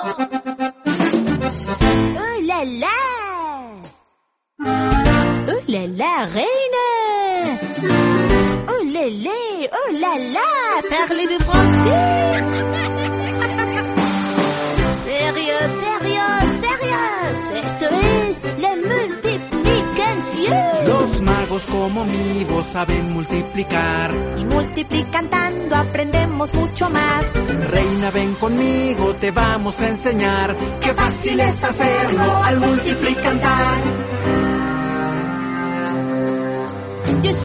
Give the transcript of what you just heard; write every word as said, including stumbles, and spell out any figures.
Oh là là! Oh là là, reine! Oh là là! Oh là là! Parlez-vous français? Sérieux, sérieux, sérieux. Esto es la multiplicación. Los magos como mi voz saben multiplicar. Y multiplicando aprendemos mucho más. Reina, ven conmigo, te vamos a enseñar. Qué fácil es hacerlo al multiplicar.